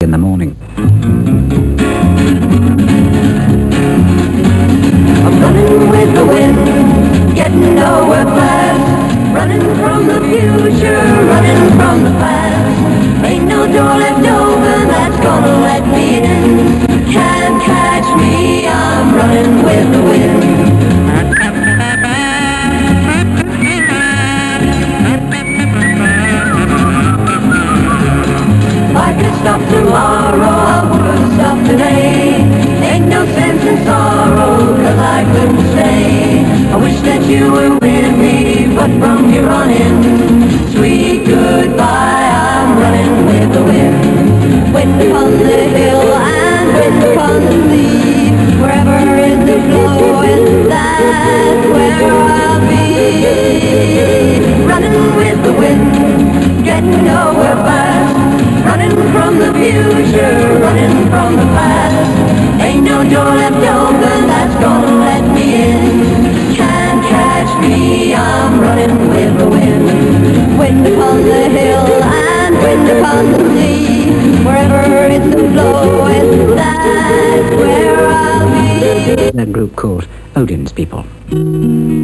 in the morning. I'm running with the wind, getting nowhere fast, running from the future, running from the past. Ain't no door left open that's gonna let me in. Can't catch me, I'm running with the wind. If I could stop tomorrow, I would stop today. Ain't no sense in sorrow, 'cause I couldn't stay. I wish that you were with me, but from here on in, sweet goodbye, I'm running with the wind. Wind upon the hill and wind upon the sea, wherever is the flow, and that's where I'll be. Running with the wind, getting nowhere fast, running from the future, running from the past. Ain't no door left open that's gonna let me in. Can't catch me, I'm running with the wind. Wind upon the hill and wind upon the sea, wherever it's the flow, and that's where I'll be. A group called Odin's People.